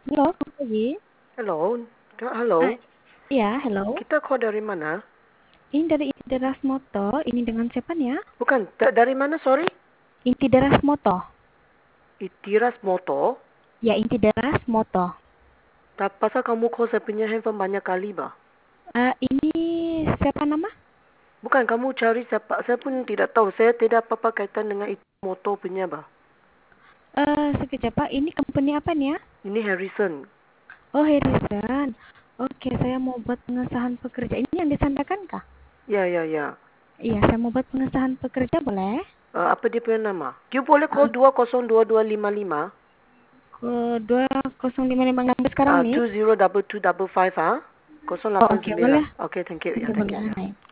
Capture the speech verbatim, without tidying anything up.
Halo, selamat pagi. Halo, Kak, halo. Ah, iya, halo. Kita call dari mana? Ini dari Intideras Moto. Ini dengan siapa nih ya? Bukan, da- dari mana, sorry? Intideras Moto. Itiras Moto. Ya, Intideras Moto. Tak pasal kamu call saya punya handphone banyak kali, bah. Ah, ini siapa nama? Bukan, kamu cari siapa. Saya pun tidak tahu. Saya tidak apa-apa kaitan dengan itu moto punya, bah. Eh, sekejap Pak. Ini company apa nih ya? Ini Harrison. Oh, Harrison. Oke, saya mau buat pengesahan pekerja. Ini yang disampaikan kah? Ya, ya, ya. Iya, saya mau buat pengesahan pekerja, boleh? Uh, apa dia punya nama? You boleh call Ah, dua kosong dua dua lima lima. ke dua nol lima lima enam sekarang Uh, nih. two zero double two double five, ah. Oh, kosong delapan oke, sembilan. boleh. Okay, thank you. Oke, Ya, thank you. boleh. Ya. Hai.